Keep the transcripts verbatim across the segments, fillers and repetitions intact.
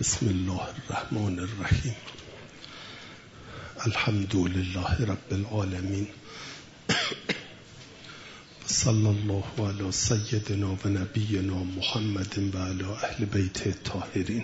بسم الله الرحمن الرحیم. الحمد لله رب العالمین. صلی الله علی سیدنا و نبینا محمد و علی اهل بیت الطاهرین.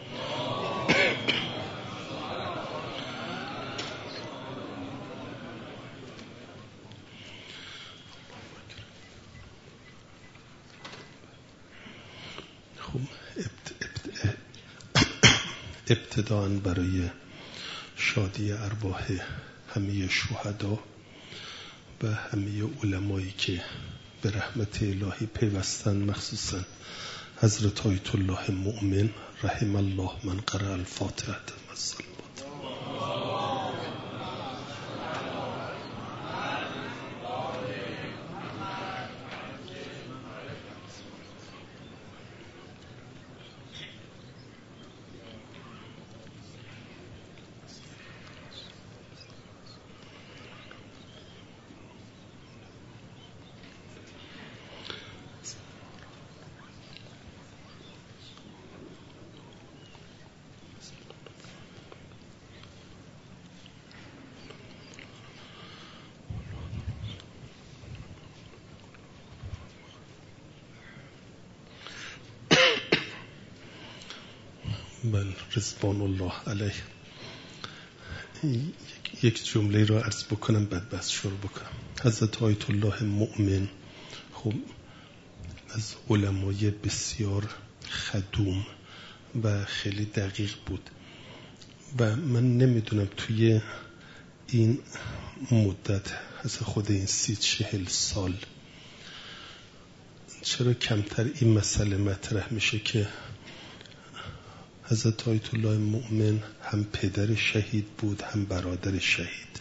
ابتداءً برای شادی ارواح همه شهدا و همه علمایی که به رحمت الهی پیوستن، مخصوصا حضرت آیت الله مؤمن رحم الله من قرأ الفاتحه و الصلوات. بل رضوان الله علیه. یک جمله را عرض بکنم بعد بس شروع بکنم. حضرت آیت الله مؤمن خب از علمای بسیار خدوم و خیلی دقیق بود و من نمیدونم توی این مدت از خود این سی چهل سال چرا کمتر این مسئله مطرح میشه که حضرت آیت الله مؤمن هم پدر شهید بود هم برادر شهید.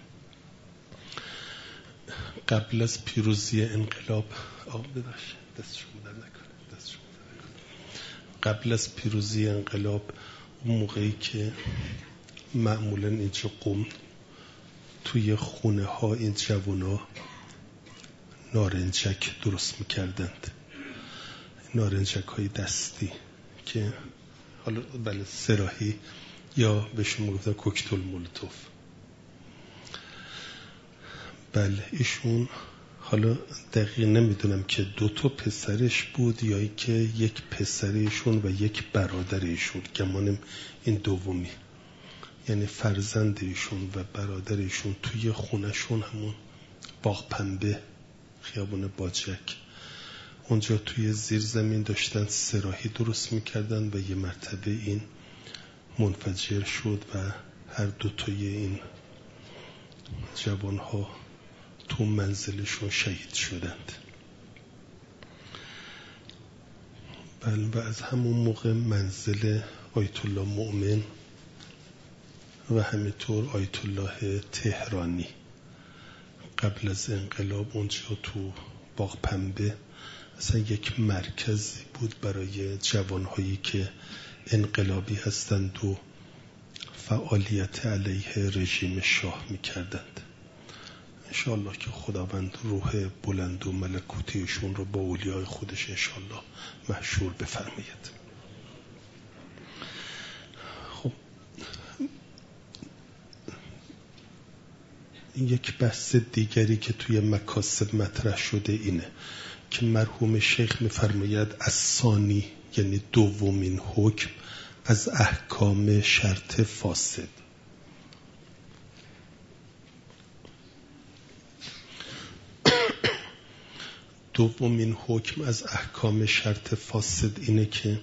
قبل از پیروزی انقلاب آب ببخشید دستشون در نکنه دستشون در نکنه قبل از پیروزی انقلاب اون موقعی که معمولا اینجا قم توی خونه ها این جوونا نارنجک درست میکردند، نارنجک های دستی که حالا بله سراحی یا بهشون میگفتن کوکتل مولوتوف. بله ایشون حالا دقیق نمیدونم که دو تا پسرش بود یا که یک پسرشون و یک برادرشون، گمانم این دومی، یعنی فرزند ایشون و برادرشون توی خونهشون همون باغ پنبه خیابون باجک اونجا توی زیر زمین داشتن سراحی درست میکردن و یه مرتبه این منفجر شد و هر دو تای این جوانها تو منزلشون شهید شدند. بله و از همون موقع منزل آیت الله مؤمن و همینطور آیت الله تهرانی قبل از انقلاب اونجا تو باغ پنبه اصلا یک مرکزی بود برای جوانهایی که انقلابی هستند و فعالیت علیه رژیم شاه میکردند. انشاءالله که خداوند روح بلند و ملکوتیشون رو با اولیای خودش انشاءالله محشور بفرماید. خب یک بحث دیگری که توی مکاسب مطرح شده اینه که مرحوم شیخ می‌فرماید الثانی، یعنی دومین حکم از احکام شرط فاسد. دومین حکم از احکام شرط فاسد اینه که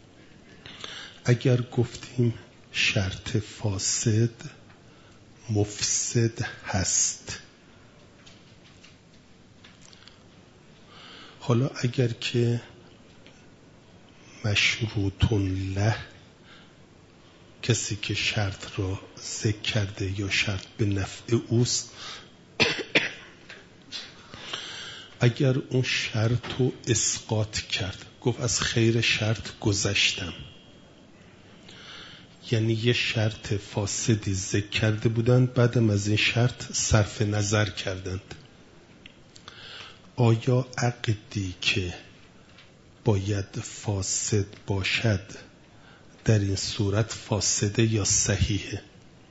اگر گفتیم شرط فاسد مفسد هست، حالا اگر که مشروطون له، کسی که شرط را ذکر کرده یا شرط به نفع اوست، اگر اون شرط رو اسقاط کرد، گفت از خیر شرط گذشتم، یعنی یه شرط فاسدی ذکر کرده بودند بعدم از این شرط صرف نظر کردند، آیا عقدی که باید فاسد باشد در این صورت فاسده یا صحیحه؟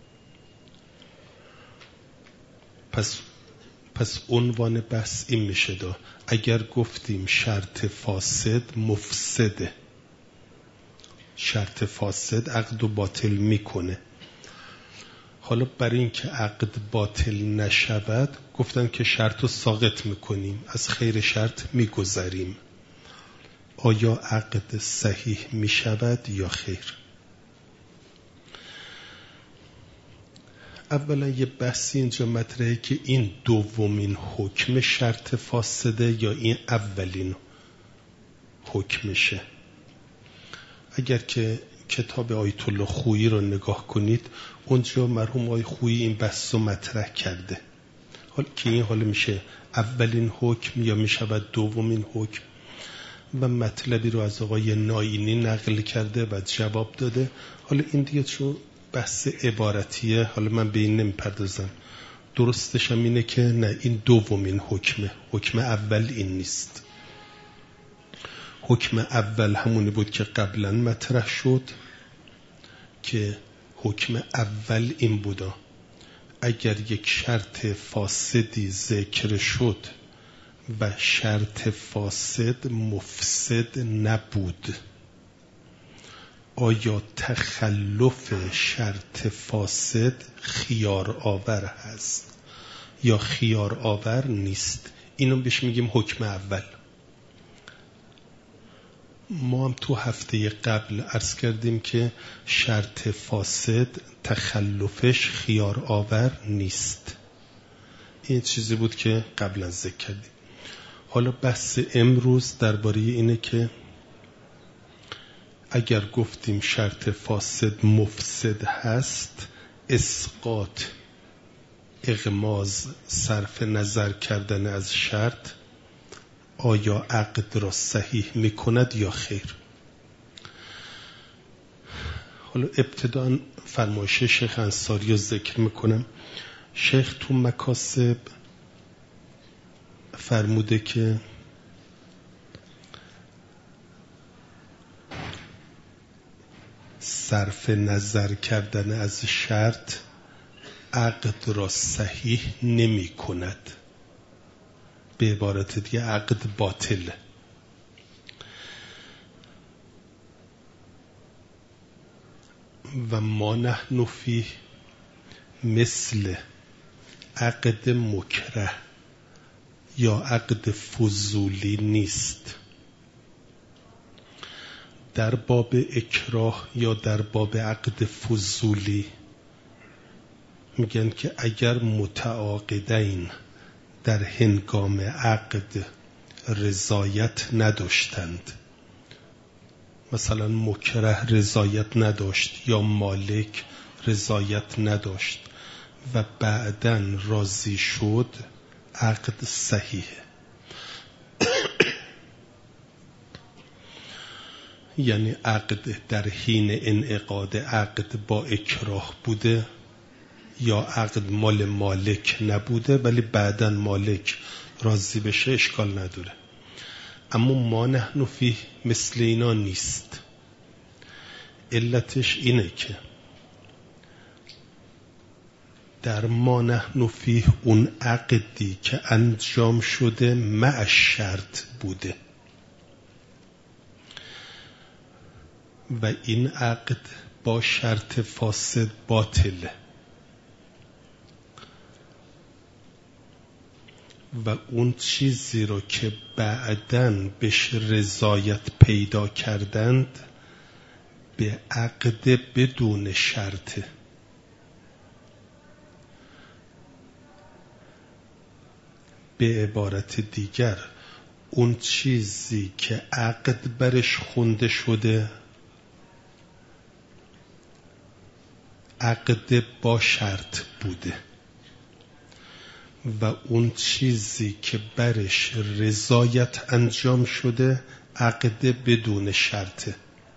پس پس عنوان بحث این میشه دا اگر گفتیم شرط فاسد مفسده، شرط فاسد عقد و باطل میکنه. حالا برای اینکه عقد باطل نشود گفتن که شرط رو ساقط میکنیم، از خیر شرط میگذریم. آیا عقد صحیح میشود یا خیر؟ اولا یه بحثی اینجا مطرحه که این دومین حکم شرط فاسده یا این اولین حکمشه. اگر که کتاب آیت الله خویی رو نگاه کنید اونجا مرحوم آقای خویی این بحث رو مطرح کرده، حالا که این حالا میشه اولین حکم یا میشود دومین حکم، و مطلبی رو از آقای ناینی نقل کرده و جواب داده. حالا این دیگه چون بحث عبارتیه حالا من به این نمیپردازم. درستش هم اینه که نه، این دومین حکمه، حکم اول این نیست. حکم اول همونی بود که قبلا مطرح شد که حکم اول این بودا اگر یک شرط فاسدی ذکر شد و شرط فاسد مفسد نبود، آیا تخلف شرط فاسد خیار آور هست یا خیار آور نیست؟ اینو بهش میگیم حکم اول. ما هم تو هفته قبل عرض کردیم که شرط فاسد تخلفش خیار آور نیست. این چیزی بود که قبلا ذکر کردیم. حالا بحث امروز درباره اینه که اگر گفتیم شرط فاسد مفسد هست، اسقاط، اغماض، صرف نظر کردن از شرط آیا عقد را صحیح میکند یا خیر؟ حالا ابتداً فرمایش شیخ انصاری رو ذکر میکنم. شیخ تو مکاسب فرموده که صرف نظر کردن از شرط عقد را صحیح نمی کند، به عبارت دیگه عقد باطل. و ما نحن فیه مثل عقد مکره یا عقد فضولی نیست. در باب اکراه یا در باب عقد فضولی میگن که اگر متعاقدین در هنگام عقد رضایت نداشتند، مثلا مکره رضایت نداشت یا مالک رضایت نداشت و بعداً راضی شد، عقد صحیحه. یعنی عقد در حین انعقاد عقد با اکراه بوده یا عقد مال مالک نبوده ولی بعداً مالک راضی بشه اشکال نداره. اما ما نحن فیه مثل اینا نیست. علتش اینه که در ما نحن فیه اون عقدی که انجام شده مع شرط بوده و این عقد با شرط فاسد باطله و اون چیزی رو که بعداً بهش رضایت پیدا کردند به عقد بدون شرطه. به عبارت دیگر اون چیزی که عقد برش خونده شده عقد با شرط بوده و اون چیزی که برش رضایت انجام شده عقد بدون شرطه.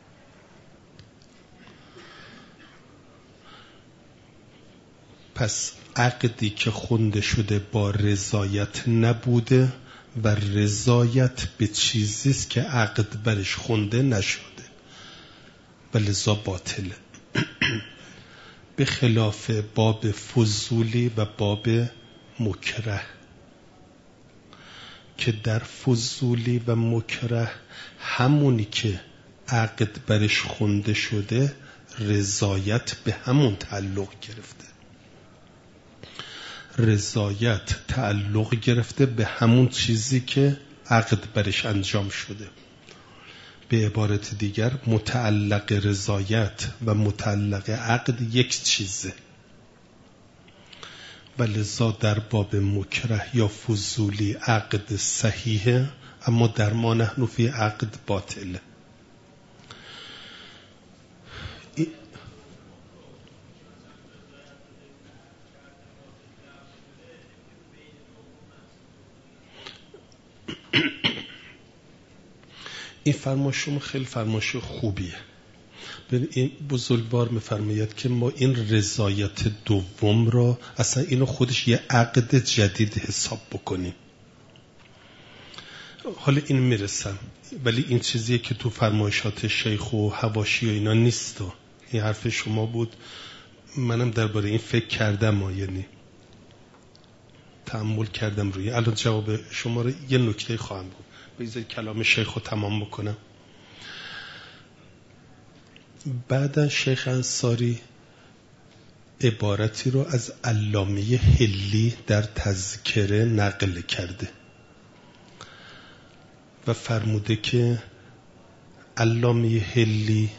پس عقدی که خونده شده با رضایت نبوده و رضایت به چیزیست که عقد برش خونده نشده. و لذا باطله. به خلاف باب فضولی و باب مکره که در فضولی و مکره همونی که عقد برش خونده شده رضایت به همون تعلق گرفته، رضایت تعلق گرفته به همون چیزی که عقد برش انجام شده. به عبارت دیگر متعلق رضایت و متعلق عقد یک چیزه و لذا در باب مکره یا فضولی عقد صحیحه، اما در ما نحن فی عقد باطله. این فرمایش شما خیلی فرمایش خوبیه. این بزرگوار میفرماید که ما این رضایت دوم را اصلا اینو خودش یه عقد جدید حساب بکنیم. حالا این میرسم، ولی این چیزیه که تو فرمایشات شیخ و حواشی و اینا نیست. و این حرف شما بود، منم درباره این فکر کردم، ما یعنی تأمل کردم روی. الان جواب شما رو یه نکته خواهم بود، بذارید کلام شیخ رو تمام بکنم. بعدا شیخ انصاری عبارتی رو از علامه حلی در تذکره نقل کرده و فرموده که علامه حلی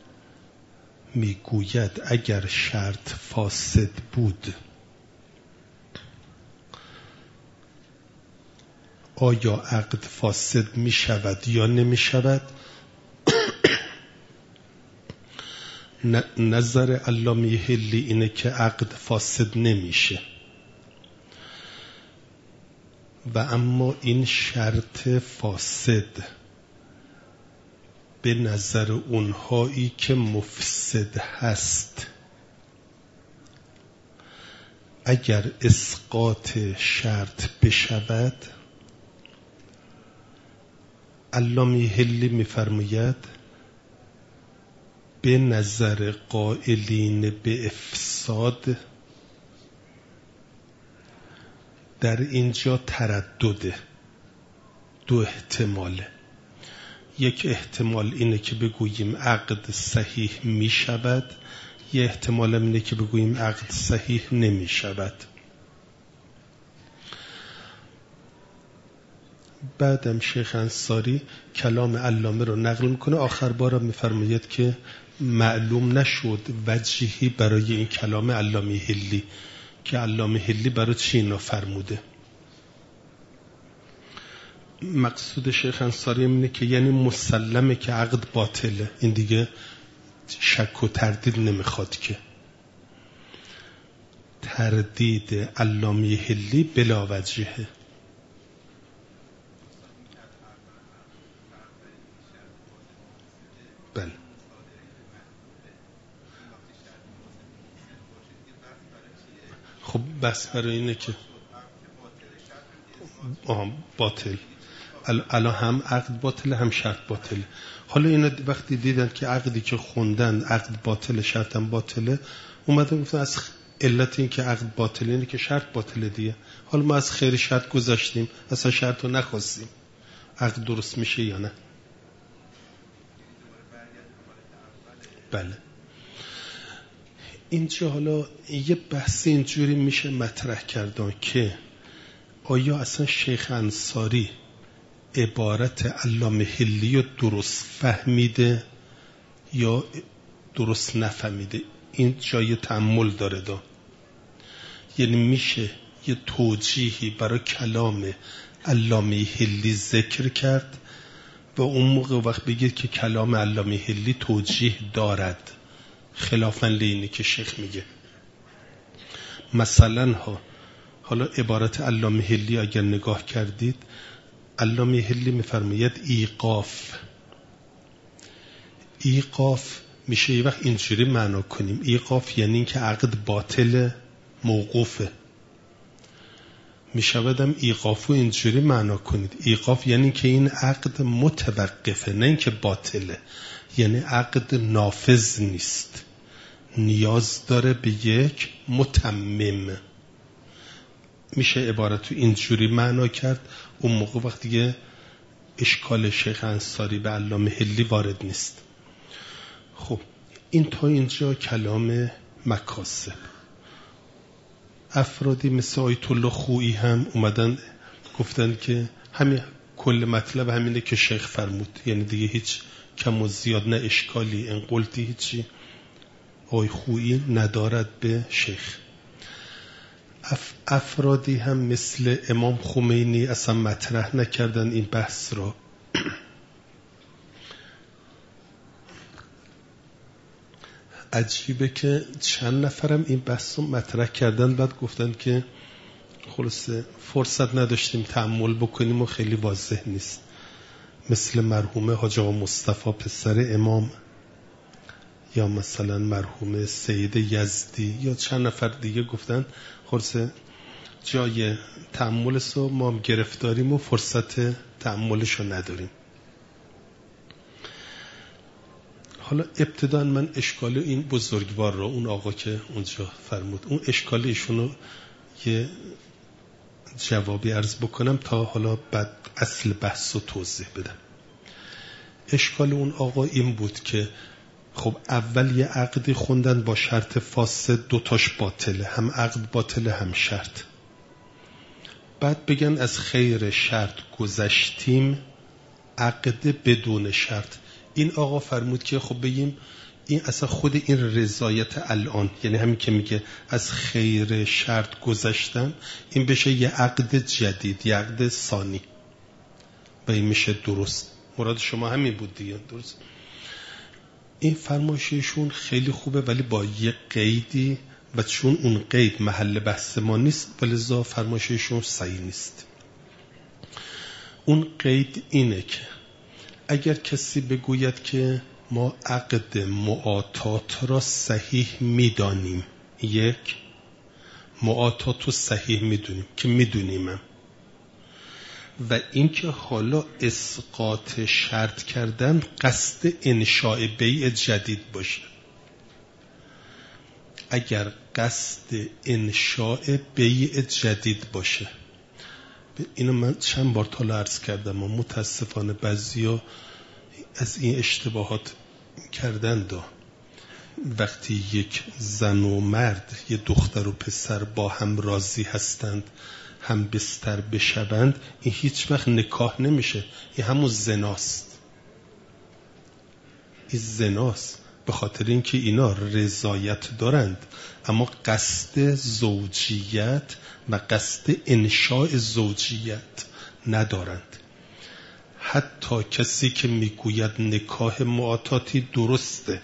میگوید اگر شرط فاسد بود آیا عقد فاسد می شود یا نمی شود؟ نظر علامه حلی اینه که عقد فاسد نمیشه و اما این شرط فاسد به نظر اونهایی که مفسد هست اگر اسقاط شرط بشود، علامه حلی میفرماید به نظر قائلین به افساد در اینجا تردده، دو احتماله. یک احتمال اینه که بگوییم عقد صحیح می شود، یک احتمال اینه که بگوییم عقد صحیح نمی شود. بعدم شیخ انصاری کلام علامه رو نقل میکنه، آخر بارم میفرماید که معلوم نشد وجهی برای این کلام علامه حلی که علامه حلی برای چی اینا فرموده. مقصود شیخ انصاری اینه که یعنی مسلمه که عقد باطله، این دیگه شک و تردید نمیخواد که. تردید علامه حلی بلا وجهه. بله خب بس برای اینه که آه باطل، الان هم عقد باطله هم شرط باطله. حالا اینا وقتی دیدن که عقدی که خوندن عقد باطله شرط هم باطله، اومدن گفتن از علت این که عقد باطله اینه که شرط باطله دیگه. حالا ما از خیر شرط گذاشتیم، اصلا شرط رو نخواستیم، عقد درست میشه یا نه؟ بله. اینجا حالا یه بحث اینجوری میشه مطرح کردن که آیا اصلا شیخ انصاری عبارت علامه حلی رو درست فهمیده یا درست نفهمیده؟ این جای تأمل داره دا. یعنی میشه یه توجیهی برای کلام علامه حلی ذکر کرد و اون موقع وقت بگید که کلام علامه حلی توجیه دارد خلافاً لینی که شیخ میگه. مثلا ها حالا عبارت علامه حلی اگر نگاه کردید، علامه حلی میفرماید ایقاف. ایقاف میشه یه وقت اینجوری معنا کنیم، ایقاف یعنی این که عقد باطل موقوفه. میشودم ایقافو اینجوری معنا کنید. ایقاف یعنی که این عقد متوقفه، نه اینکه باطله، یعنی عقد نافذ نیست، نیاز داره به یک متمم. میشه عبارت رو اینجوری معنا کرد. اون موقع وقتی که اشکال شیخ انصاری به علامه حلی وارد نیست. خب این تا اینجا کلام مکاسب. افرادی مثل آیت الله خویی هم اومدن گفتن که همین کل مطلب همینه که شیخ فرمود، یعنی دیگه هیچ کم و زیاد نه اشکالی ان قلتی هیچی آی خویی ندارد به شیخ. اف افرادی هم مثل امام خمینی اصلا مطرح نکردن این بحث را. عجیبه که چند نفرم این بحث رو مطرح کردن، بعد گفتن که خلاصه فرصت نداشتیم تأمل بکنیم و خیلی واضح نیست. مثل مرحوم حاج آقا مصطفی پسر امام، یا مثلا مرحوم سید یزدی، یا چند نفر دیگه گفتن خلاصه جای تأملش رو ما گرفتاریم و فرصت تأملش رو نداریم. حالا ابتدا من اشکال این بزرگوار رو، اون آقا که اونجا فرمود، اون اشکال ایشون رو یه جوابی عرض بکنم تا حالا بعد اصل بحث رو توضیح بدم. اشکال اون آقا این بود که خب اول یه عقدی خوندن با شرط فاسد، دوتاش باطله، هم عقد باطله هم شرط. بعد بگن از خیر شرط گذشتیم، عقد بدون شرط. این آقا فرمود که خب بگیم این اصلا خود این رضایت الان، یعنی همین که میگه از خیر شرط گذشتم، این بشه یه عقد جدید، یه عقد ثانی و این میشه درست. مراد شما همین بود دیگه، درست؟ این فرمایششون خیلی خوبه ولی با یه قیدی، و چون اون قید محل بحث ما نیست ولذا فرمایششون صحیح نیست. اون قید اینه که اگر کسی بگوید که ما عقد معاطات را صحیح میدانیم، یک معاطات رو صحیح میدونیم که میدونیم، و اینکه حالا اسقاط شرط کردن قصد انشاء بیع جدید باشه. اگر قصد انشاء بیع جدید باشه، اینو من چند بار تا عرض کردم و متاسفانه بعضیا از این اشتباهات کردن دا. وقتی یک زن و مرد، یه دختر و پسر با هم راضی هستند هم بستر بشوند، این هیچ وقت نکاح نمیشه، این همون زناست. این زناست به خاطر اینکه اینا رضایت دارند اما قصد زوجیت و قصد انشاء زوجیت ندارند. حتی کسی که میگوید نکاح معاطاتی درسته،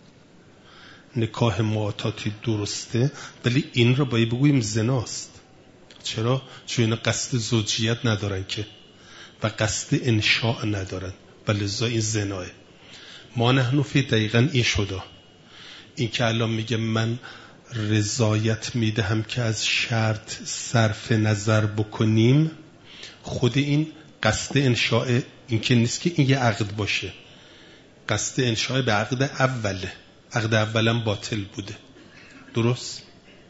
نکاح معاطاتی درسته، ولی این را باید بگوییم زناست. چرا؟ چون اینا قصد زوجیت ندارن که و قصد انشاء ندارن و لذا این زناه. ما نحن فی دقیقا این شده. این که الان میگه من رضایت میدهم که از شرط صرف نظر بکنیم، خود این قصد انشاء، این که نیست که این یه عقد باشه، قصد انشاء به عقد اوله، عقد اولم باطل بوده. درست؟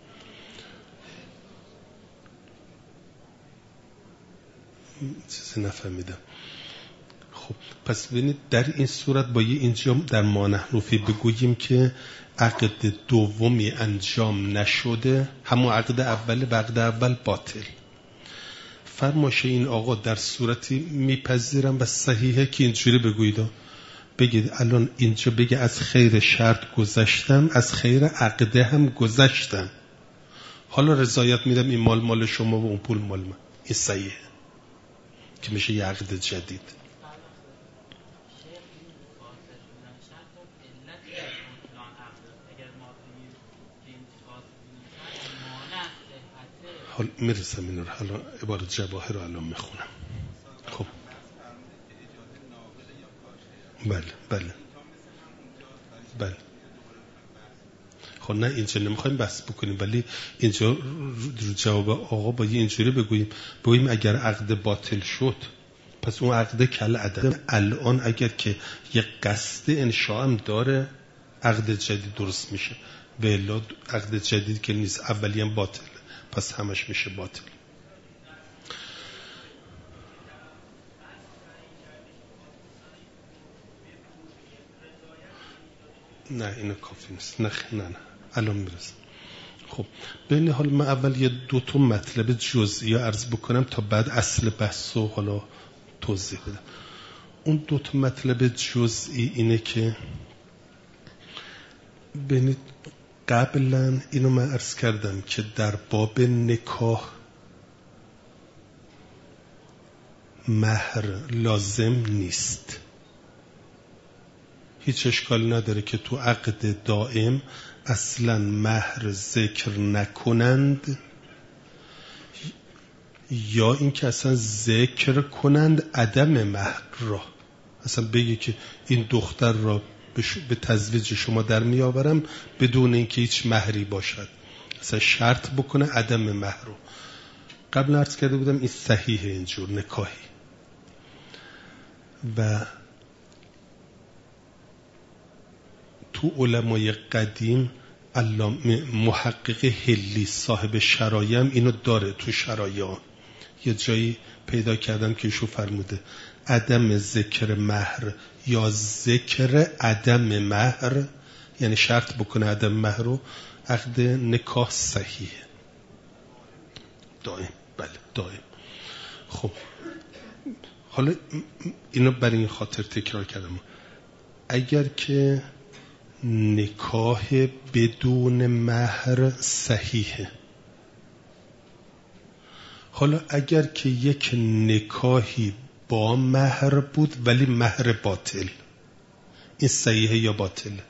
چیزی نفهمیدم. خب پس ببینید در این صورت با یه اینجا در ما نحن فی بگوییم که عقد دومی انجام نشده، همون عقد اوله و عقد اول باطل. فرمایش این آقا در صورتی میپذیرم و صحیحه که اینجوری بگویید، بگید الان اینجا بگه از خیر شرط گذشتم، از خیر عقده هم گذشتم، حالا رضایت میدم این مال مال شما و اون پول مال من. این صحیحه که میشه یه عقد جدید. حال میرسم این رو، حالا عبارت جواهر رو الان میخونم. خب بله بله بله. خب خب نه اینجا نمیخوایم بحث بکنیم، ولی اینجا رو جواب آقا با اینجوری بگوییم بگوییم اگر عقد باطل شد پس اون عقد کل عدم. الان اگر که یک قصد انشاء هم داره عقد جدید درست میشه، به الا عقد جدید که نیست اولی هم باطل، پس همش میشه باطل. نه اینو کافی نیست. نه نه نه الان میرسم. خب ببین حالا من اول یه دو تا مطلب جزئی عرض بکنم تا بعد اصل بحث رو حالا توضیح بدم. اون دو تا مطلب جزئی اینه که ببینید قبلا اینو من عرض کردم که در باب نکاح مهر لازم نیست. هیچ اشکالی نداره که تو عقد دائم اصلا مهر ذکر نکنند یا اینکه اصلا ذکر کنند عدم مهر را، اصلا بگه که این دختر را به تزویج شما در می آورم بدون اینکه هیچ مهری باشد، اصلا شرط بکنه عدم مهر رو. قبل عرض کرده بودم این صحیحه اینجور نکاحی. و تو علمای قدیم علامه محقق حلی صاحب شرایع هم اینو داره. تو شرایع یه جایی پیدا کردم که ایشو فرموده عدم ذکر مهر یا ذکر عدم مهر، یعنی شرط بکنه عدم مهر رو، عقد نکاح صحیحه دائم. بله دائم. خب حالا اینو برای این خاطر تکرار کردم، اگر که نکاح بدون مهر صحیحه، حالا اگر که یک نکاحی با مهر بود ولی مهر باطل، این صحیحه یا باطله؟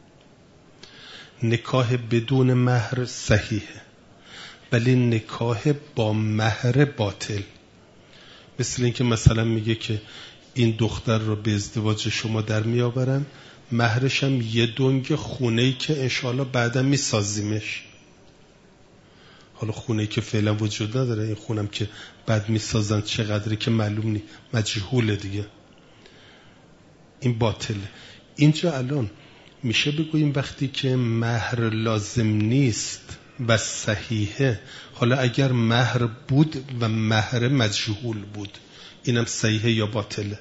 نکاح بدون مهر صحیحه ولی نکاح با مهر باطل، مثل اینکه مثلا میگه که این دختر رو به ازدواج شما در می آورم، مهرش هم یه دنگ خونه‌ای که انشاءالله بعدا می سازیمش. حالا خونه‌ای که فعلا وجود نداره، این خونم که بعد می سازن چقدری که معلوم نی، مجهوله دیگه، این باطله. اینجا الان میشه بگوییم وقتی که مهر لازم نیست و صحیحه، حالا اگر مهر بود و مهر مجهول بود اینم صحیحه یا باطله؟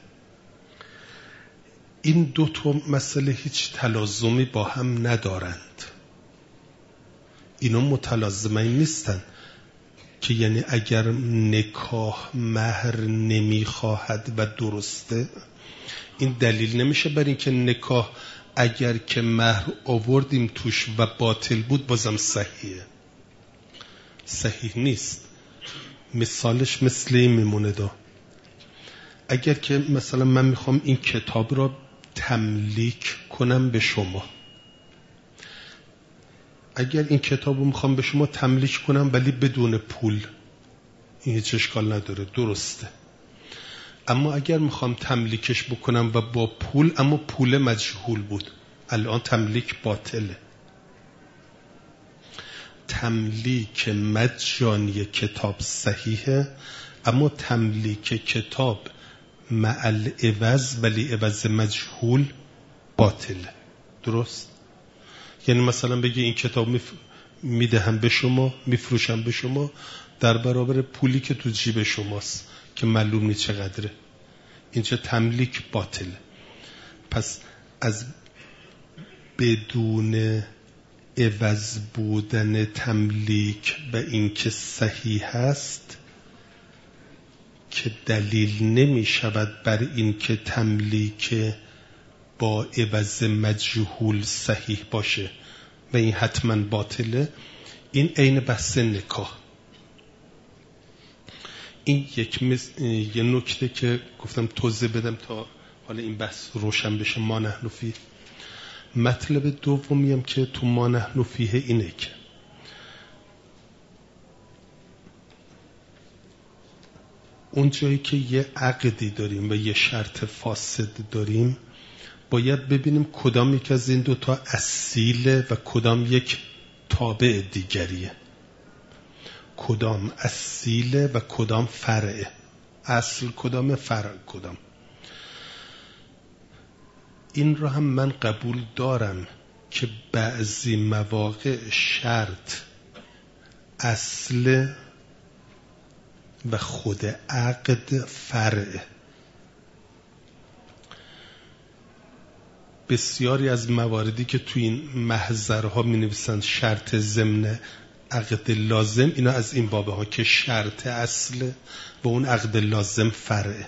این دو تا مسئله هیچ تلازمی با هم ندارند. اینا متلازمین نیستن که یعنی اگر نکاح مهر نمیخواهد و درسته، این دلیل نمیشه بر این که نکاح اگر که مهر آوردیم توش و باطل بود بازم صحیحه. صحیح نیست. مثالش مثل این میمونه دا، اگر که مثلا من میخوام این کتاب را تملیک کنم به شما، اگر این کتاب رو میخوام به شما تملیک کنم ولی بدون پول، این هیچ اشکال نداره، درسته. اما اگر میخوام تملیکش بکنم و با پول اما پول مجهول بود، الان تملیک باطله. تملیک مجانی کتاب صحیحه، اما تملیک کتاب معل عوض ولی عوض مجهول باطله. درست؟ یعنی مثلا بگی این کتاب میدهم به شما، میفروشم به شما در برابر پولی که تو جیب شماست که معلوم نیست چقدره، اینجا تملیک باطله. پس از بدون عوض بودن تملیک و اینکه صحیح است که دلیل نمی شود بر این که تملیک با عوض مجهول صحیح باشه و این حتما باطله. این عین بحث نکاح. این یک مز... یه نکته که گفتم توضیح بدم تا حالا این بحث روشن بشه. ما نحن فیه. مطلب دومی هم که تو ما نحن فیه اینه که اون جایی که یه عقدی داریم و یه شرط فاسد داریم، باید ببینیم کدام یک از این دوتا اصیله و کدام یک تابع دیگریه، کدام اصیله و کدام فرعه، اصل کدام فرع کدام. این رو هم من قبول دارم که بعضی مواقع شرط اصل و خود عقد فرعه. بسیاری از مواردی که توی این محضرها می نویسند شرط ضمن عقد لازم، اینا از این بابه ها که شرط اصل و اون عقد لازم فرعه.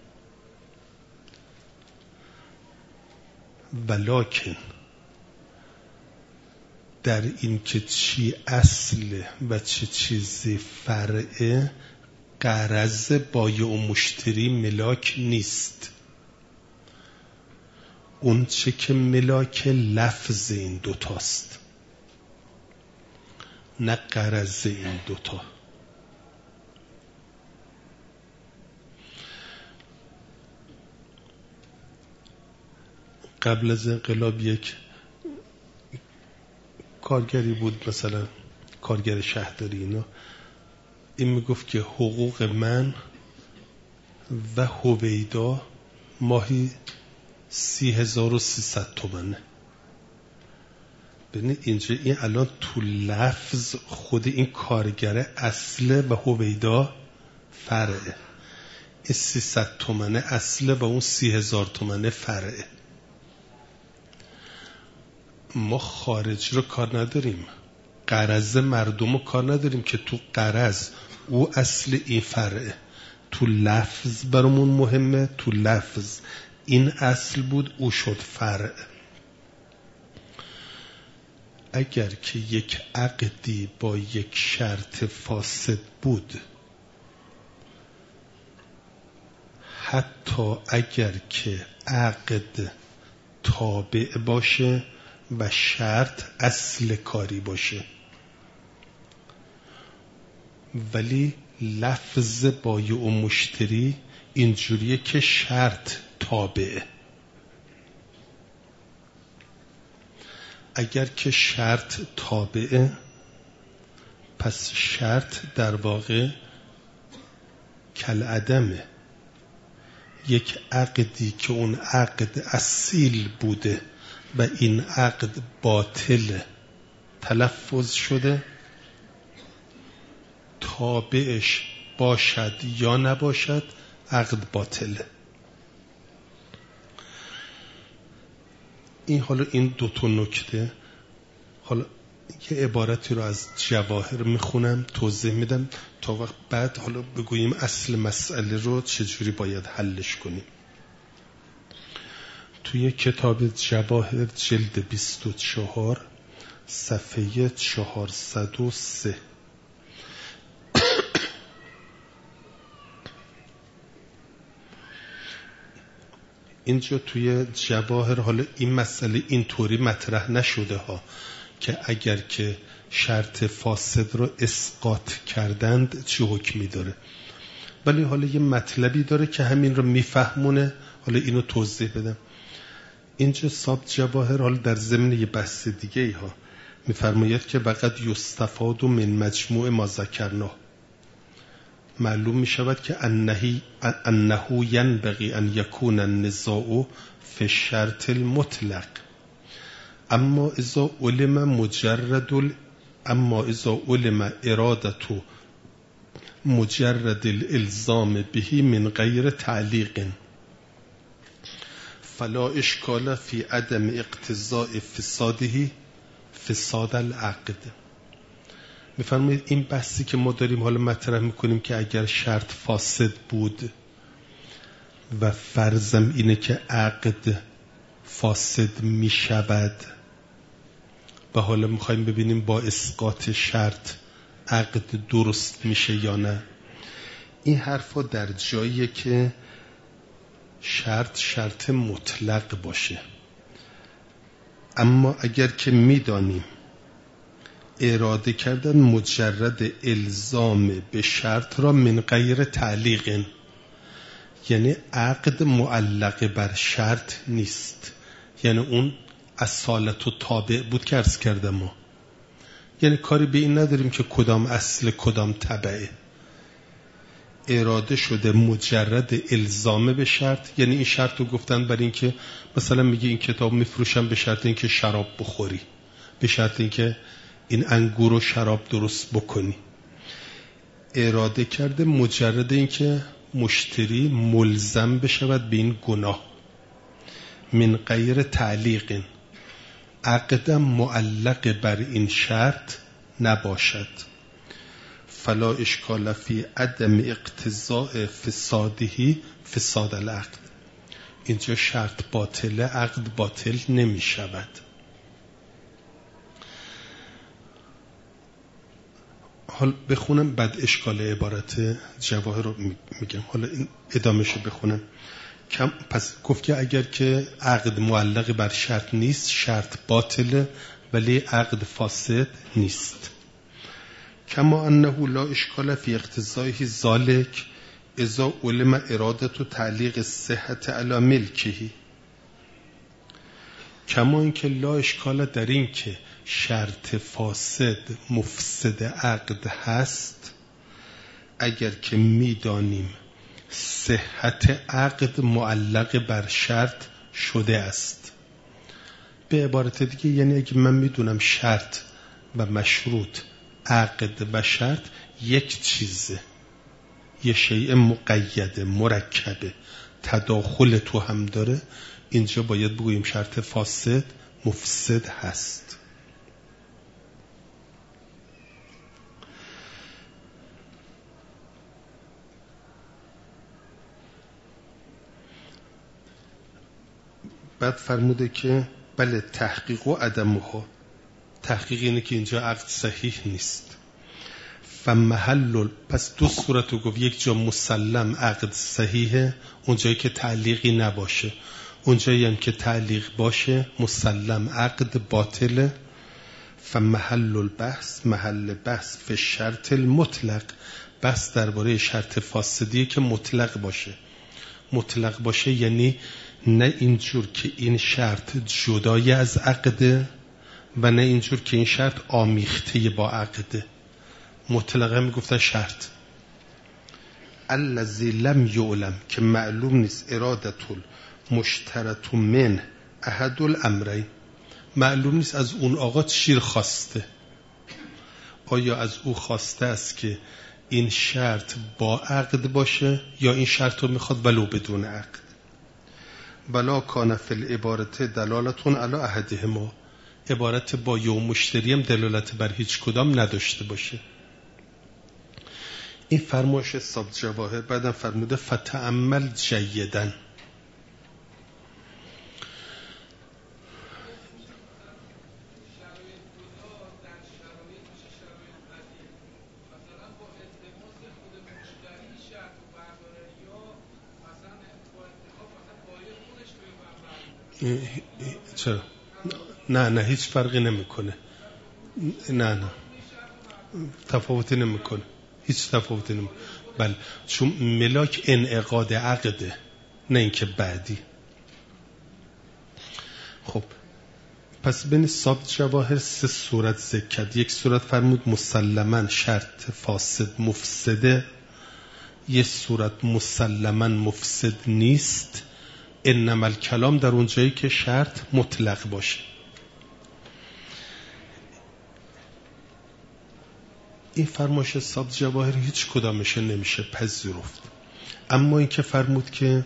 ولکن در این که چی اصله و چه چیزی فرعه، غرض بایع و مشتری ملاک نیست. اون چه که ملاک لفظ این دوتاست، نه غرض این دوتا. قبل از انقلاب یک کارگری بود، مثلا کارگر شهرداری، اینا این میگفت که حقوق من و هویدا ماهی سی هزار و سیصد تومنه. ببینید اینجا این الان تو لفظ خود این کارگر اصله و هویدا فرعه. این سیصد تومنه اصله و اون سی هزار تومنه فرعه. ما خارج رو کار نداریم، غرض مردم رو کار نداریم که تو غرض او اصل این فرعه. تو لفظ برامون مهمه، تو لفظ این اصل بود او شد فرع. اگر که یک عقدی با یک شرط فاسد بود، حتی اگر که عقد تابع باشه و شرط اصل کاری باشه، ولی لفظ بایع و مشتری اینجوریه که شرط تابعه. اگر که شرط تابعه، پس شرط در واقع کالعدمه. یک عقدی که اون عقد اصیل بوده و این عقد باطل تلفظ شده، تابعش باشد یا نباشد عقد باطله. این حالا این دو تا نکته، حالا یه عبارتی رو از جواهر میخونم توضیح میدم تا وقت بعد حالا بگوییم اصل مسئله رو چجوری باید حلش کنیم. توی کتاب جواهر جلد بیست و چهار صفحه چهارصد و سه اینجا توی جواهر، حالا این مسئله اینطوری مطرح نشده ها که اگر که شرط فاسد رو اسقاط کردند چه حکمی داره، ولی حالا یه مطلبی داره که همین رو میفهمونه. حالا اینو توضیح بدم. اینجا صاحب جواهر حالا در ضمن یه بحث دیگه ای ها میفرماید که وقت یستفاد من مجموع ما ذکرنا، معلوم می شود که انه ینبغی ان یکون النزاع فی الشرط المطلق، اما اذا علم مجرد ال... اما اذا علم ارادت مجرد الالزام به من غیر تعلیق فلا اشکال فی عدم اقتضاء فساده فساد العقد. میفرمایید این بحثی که ما داریم حالا مطرح میکنیم که اگر شرط فاسد بود و فرضم اینه که عقد فاسد میشود و حالا میخوایم ببینیم با اسقاط شرط عقد درست میشه یا نه. این حرفا در جاییه که شرط شرط مطلق باشه، اما اگر که میدانیم اراده کردن مجرد الزام به شرط را من غیر تعلیق، یعنی عقد معلق بر شرط نیست، یعنی اون اصالت و تابع بود که عرض کردم ما یعنی کاری به این نداریم که کدام اصل کدام تبعه. اراده شده مجرد الزامه به شرط، یعنی این شرط رو گفتن برای این که مثلا میگه این کتاب میفروشم به شرط این که شراب بخوری، به شرط این که این انگور و شراب درست بکنی. اراده کرده مجرد این که مشتری ملزم بشود به این گناه. من غیر تعلیق، عقدم معلق بر این شرط نباشد. فلا اشکال فی عدم اقتضاء فساده فساد العقد. اینجا شرط باطله، عقد باطل نمی شود. حال بخونم بعد اشکال عبارت جواهر رو میگم. حالا این ادامهشو بخونم. کم پس گفت که اگر که عقد معلق بر شرط نیست شرط باطله ولی عقد فاسد نیست. کما انه لا اشکال فی اقتضای ذالک اذا علم ارادت و تعلیق صحت علی ملکهی. کما اینکه لا اشکال در این که شرط فاسد مفسد عقد هست اگر که میدانیم صحت عقد معلق بر شرط شده است. به عبارت دیگه یعنی اگه من میدونم شرط و مشروط، عقد و شرط یک چیزه، یه شیء مقیده مرکبه، تداخل تو هم داره، اینجا باید بگوییم شرط فاسد مفسد هست. بعد فرموده که بله تحقیق و عدمها. تحقیق اینه که اینجا عقد صحیح نیست. فمحل، پس دو صورت رو گفت. یک جا مسلم عقد صحیحه، اونجایی که تعلیقی نباشه. اونجایی هم که تعلیق باشه مسلم عقد باطله. فمحل البحث، محل بحث فی شرط المطلق، بحث درباره شرط فاسدیه که مطلق باشه. مطلق باشه یعنی نه اینجور که این شرط جدای از عقده و نه اینجور که این شرط آمیخته با عقده. مطلقه میگفتن شرط. الذی لم یعلم، که معلوم نیست ارادت المشترط من احد الامرین، معلوم نیست از اون آقا چی خواسته. آیا از او خواسته است که این شرط با عقد باشه یا این شرط رو میخواد ولو بدون عقد. بلا کان فی العبارت دلالتون علی احدهما، عبارت با یوم مشتری هم دلالت بر هیچ کدام نداشته باشه. این فرمایش صاحب جواهر. بعدم فرموده فتأمل جیدن. چرا؟ نه نه هیچ فرقی نمیکنه. نه نه تفاوتی نمیکنه، هیچ تفاوتی نمیکنه. بله چون ملاک انعقاد عقده، نه اینکه بعدی. خب پس بین صاحب جواهر سه صورت ذکر کرد. یک صورت فرمود مسلماً شرط فاسد مفسده، یک صورت مسلماً مفسد نیست، انما الکلام در اون جایی که شرط مطلق باشه. این فرمایش صاحب جواهر هیچ کدامش نمیشه پذیرفت. اما این که فرمود که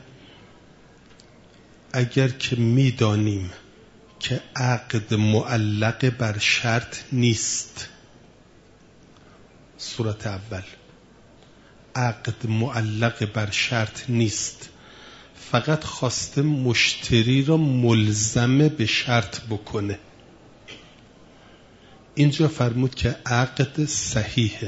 اگر که میدانیم که عقد معلق بر شرط نیست، صورت اول عقد معلق بر شرط نیست، فقط خواسته مشتری را ملزم به شرط بکنه، اینجا فرمود که عقد صحیحه.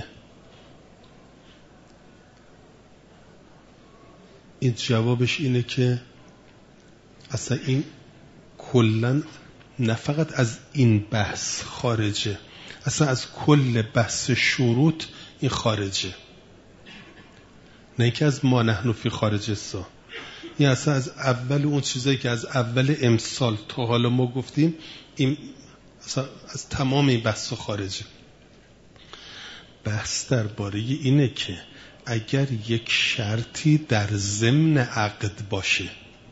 این جوابش اینه که اصلا این کلن نه فقط از این بحث خارجه، اصلا از کل بحث شروط این خارجه، نه اینکه از ما نحن فی خارج سا. این اصلا از اول اون چیزایی که از اول امسال تا حالا ما گفتیم این اصلا از تمام این بحث خارجه. بحث درباره اینه که اگر یک شرطی در ضمن عقد باشه،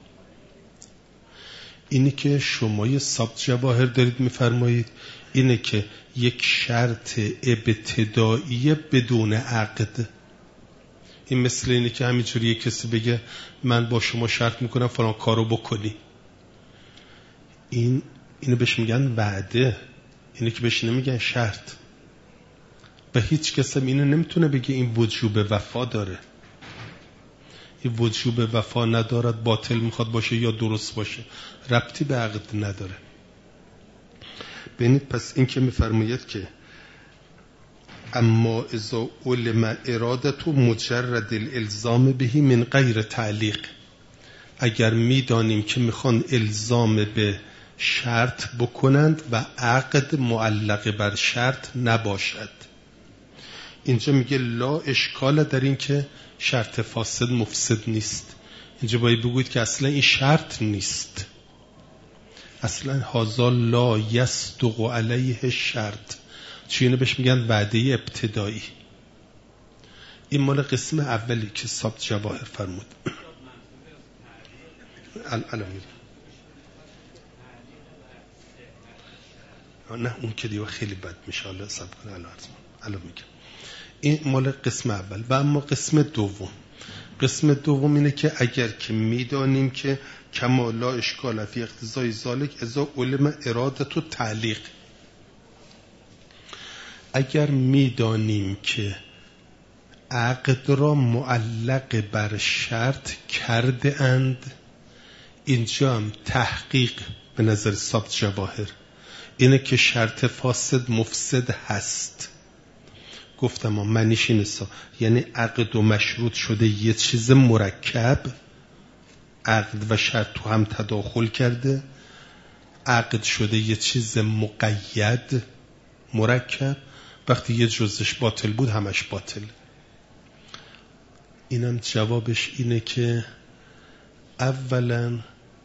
اینی که شما یه سابت جواهر دارید میفرمایید اینه که یک شرط ابتدایی بدون عقد، این مثل اینه که همینجوری یک کسی بگه من با شما شرط میکنم فلان کارو بکنی، این اینو بهش میگن وعده، اینه که بهش نمیگن شرط. و هیچ کس هم اینو نمیتونه بگه این وجوب وفا داره. این وجوب وفا ندارد، باطل میخواد باشه یا درست باشه، ربطی به عقد نداره. ببینید پس این که میفرماید که اما اذا علم ارادت مجرد الالزام بهی من غیر تعلیق، اگر میدانیم که میخوان الزام به شرط بکنند و عقد معلق بر شرط نباشد، اینجا میگه لا اشکال در این که شرط فاسد مفسد نیست. اینجا باید بگوید که اصلا این شرط نیست، اصلا هذا لا یصدق علیه شرط، چی اینو بهش میگن وعده ابتدایی. این مال قسم اولی که سابت جواهر فرمود. الان میگه نه اون که دیگه خیلی بد میشه، الان صبر کن الان الان میگه. این مال قسم اول. و اما قسم دوم، قسم دوم اینه که اگر که میدانیم که کما لا اشکال فی اقتضای ذالک اذا علم ارادت و تعلیق، اگر میدانیم که عقد را معلق بر شرط کرده اند، اینجا هم تحقیق به نظر سابت جواهر اینه که شرط فاسد مفسد هست. گفتم معنیش اینه، یعنی عقد و مشروط شده یه چیز مرکب، عقد و شرط تو هم تداخل کرده، عقد شده یه چیز مقید مرکب، وقتی یه جزش باطل بود همش باطل. اینم جوابش اینه که اولا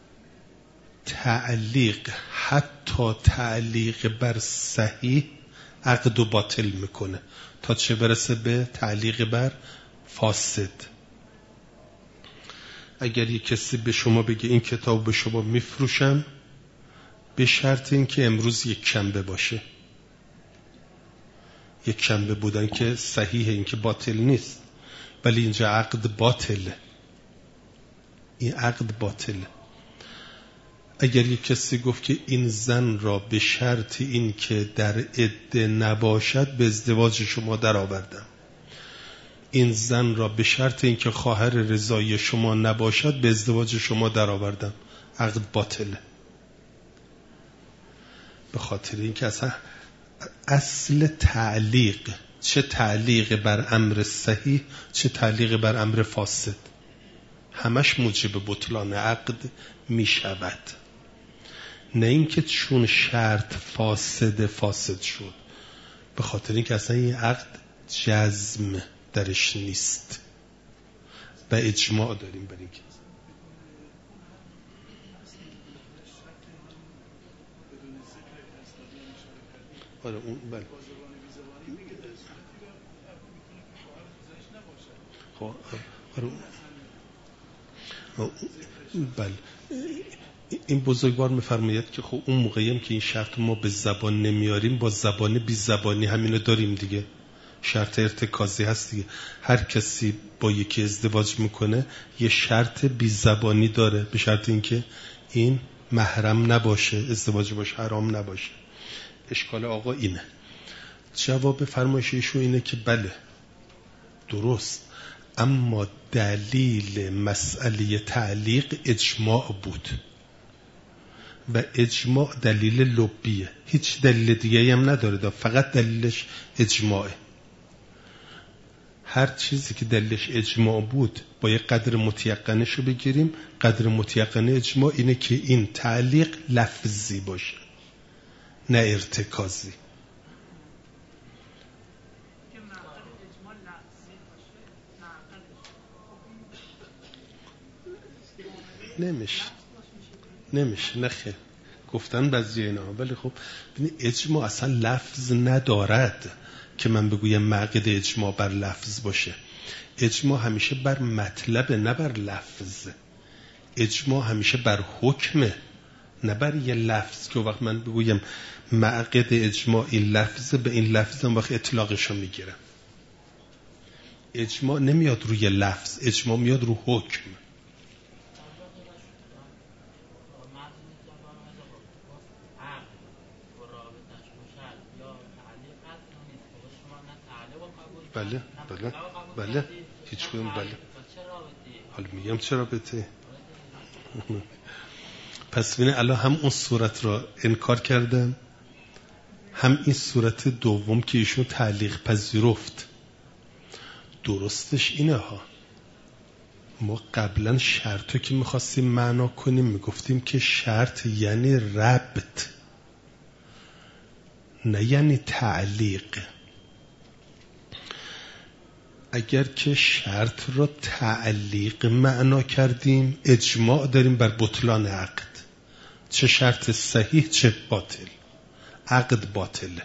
تعلیق، حتی تعلیق بر صحیح عقد و باطل میکنه، تا چه برسه به تعلیق بر فاسد. اگر یک کسی به شما بگه این کتاب به شما میفروشم به شرط این که امروز یک شنبه باشه، یک شنبه بودن که صحیحه، این که باطل نیست، ولی اینجا عقد باطله، این عقد باطله. اگر یک کسی گفت که این زن را به شرط این که در عده نباشد به ازدواج شما در آوردم، این زن را به شرط این که خواهر رضای شما نباشد به ازدواج شما در آوردم، عقد باطله. به خاطر این که اصلا اصل تعلیق، چه تعلیق بر امر صحیح چه تعلیق بر امر فاسد، همش موجب بطلان عقد می شود. نه اینکه چون شرط فاسد فاسد شد، به خاطر اینکه اصلا این عقد جزم درش نیست و اجماع داریم بر اینکه آره اون بله خب آره بله این بزرگوار میفرماید که خب اون موقعی هم که این شرط ما به زبان نمیاریم با زبان بی زبانی همینو داریم دیگه، شرط ارتکازی هست دیگه. هر کسی با یکی ازدواج میکنه یه شرط بی زبانی داره، به شرط اینکه این محرم نباشه، ازدواج باشه حرام نباشه. اشکال آقا اینه. جواب فرمایش ایشون اینه که بله درست، اما دلیل مسئله تعلیق اجماع بود و اجماع دلیل لبیه، هیچ دلیل دیگه هم نداره، فقط دلیلش اجماعه. هر چیزی که دلیلش اجماع بود باید قدر متیقنش رو بگیریم. قدر متیقنه اجماع اینه که این تعلیق لفظی باشه نه ارتکازی. نمیشه نمیشه نخیر گفتن بعضی اینا، ولی خب اجماع اصلا لفظ ندارد که من بگویم معقد اجماع بر لفظ باشه. اجماع همیشه بر مطلب نه بر لفظ. اجماع همیشه بر حکمه نه بر یه لفظ که وقت من بگویم معقد اجماع این لفظه، به این لفظ هم وقت اطلاقشو میگیرم. اجماع نمیاد روی لفظ، اجماع میاد رو حکم. بله بله بله هیچ کدوم بله. حالا میگم چرا بته. پس ببینید الان هم اون صورت را انکار کردم، هم این صورت دوم که ایشون تعلیق پذیرفت. درستش اینه ها، ما قبلا شرطو که میخواستیم معنا کنیم میگفتیم که شرط یعنی ربط نه یعنی تعلیق. اگر که شرط را تعلیق معنا کردیم اجماع داریم بر بطلان عقد، چه شرط صحیح چه باطل، عقد باطله.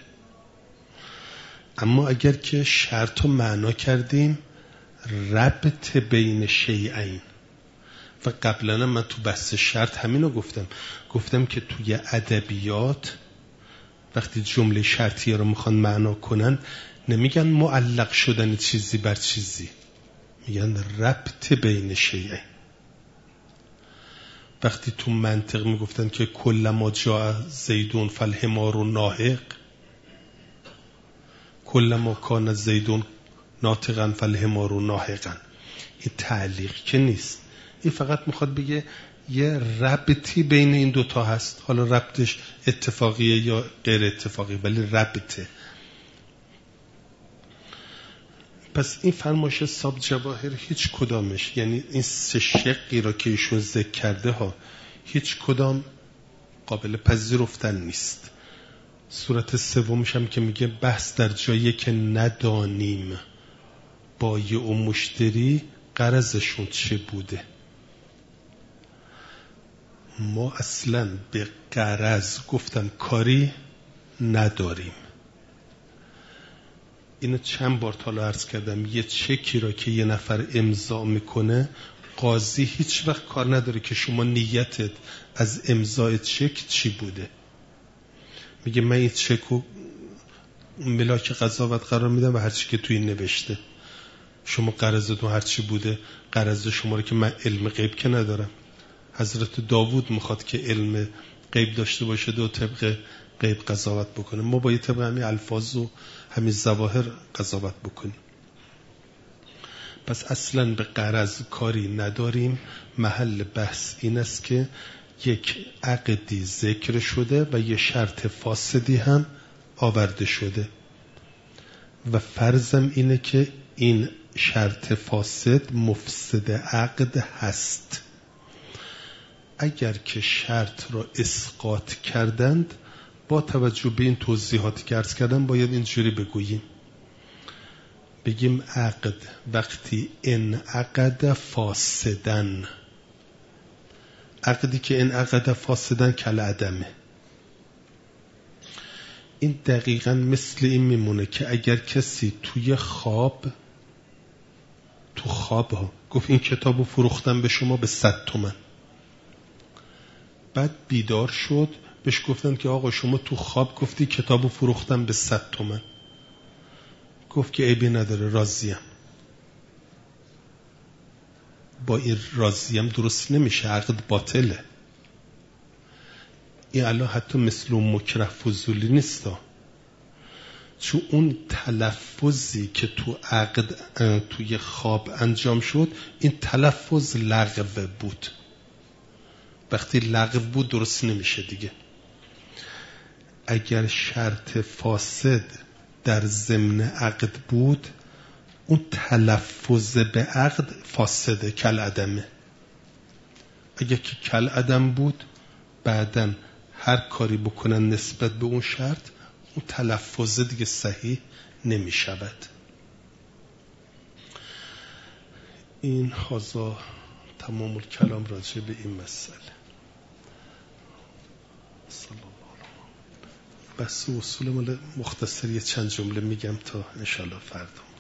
اما اگر که شرط رو معنا کردیم ربط بین شیئین، و قبلا من تو بحث شرط همین رو گفتم گفتم که توی ادبیات وقتی جمله شرطیه رو میخوان معنا کنن نمیگن معلق شدن چیزی بر چیزی، میگن ربط بین شیئین. وقتی تو منطق میگفتن که کل ما جاء زیدون فالحمار ناهق، کل ما کان زیدون ناطقا فالحمار ناهقا، این تعلیق که نیست، این فقط میخواد بگه یه ربطی بین این دوتا هست. حالا ربطش اتفاقیه یا غیر اتفاقی ولی ربطه. پس این فرمایش صاحب جواهر هیچ کدامش، یعنی این سه شقی را که ایشون ذکر کرده ها، هیچ کدام قابل پذیرفتن نیست. صورت سومش هم که میگه بحث در جایی که ندانیم بایع و مشتری غرضشون چه بوده. ما اصلا به غرض گفتم کاری نداریم. اینو چند بار تا عرض کردم، یه چکی را که یه نفر امضا میکنه قاضی هیچ وقت کار نداره که شما نیتت از امضای چک چی بوده. میگه من این چک رو ملاک قضاوت قرار میدم و هرچی که توی نوشته، شما غرضتون هرچی بوده. غرض شما رو که من علم غیب که ندارم. حضرت داوود میخواد که علم غیب داشته باشه و طبق غیب قضاوت بکنه، ما باید طبق همین الفاظ و همین ظواهر قضاوت بکنیم. پس اصلا به غرض کاری نداریم. محل بحث این است که یک عقدی ذکر شده و یک شرط فاسدی هم آورده شده و فرضم اینه که این شرط فاسد مفسد عقد هست. اگر که شرط را اسقاط کردند با توجه به این توضیحاتی که عرض کردم باید اینجوری بگوییم، بگیم عقد وقتی انعقد فاسدن، عقدی که انعقد فاسدن کل عدمه. این دقیقا مثل این میمونه که اگر کسی توی خواب تو خواب ها گفت این کتابو فروختم به شما به صد تومن، بعد بیدار شد بهش گفتن که آقا شما تو خواب گفتی کتابو فروختم به صد تومن، گفت که عیبی نداره راضیم. با این راضیم درست نمیشه، عقد باطله. این الان حتی مثل اون مکره فضولی نیستا، چون اون تلفظی که تو عقد توی خواب انجام شد این تلفظ لغو بود. وقتی لغو بود درست نمیشه دیگه. اگر شرط فاسد در ضمن عقد بود اون تلفظ به عقد فاسده، کل عدمه. اگر که کل عدم بود بعداً هر کاری بکنن نسبت به اون شرط اون تلفظ دیگه صحیح نمی شود. این هازا تمام الکلام راجع به این مسئله. صلی الله علیه و بس اصول مال مختصر یه چند جمله میگم تا انشالله فردا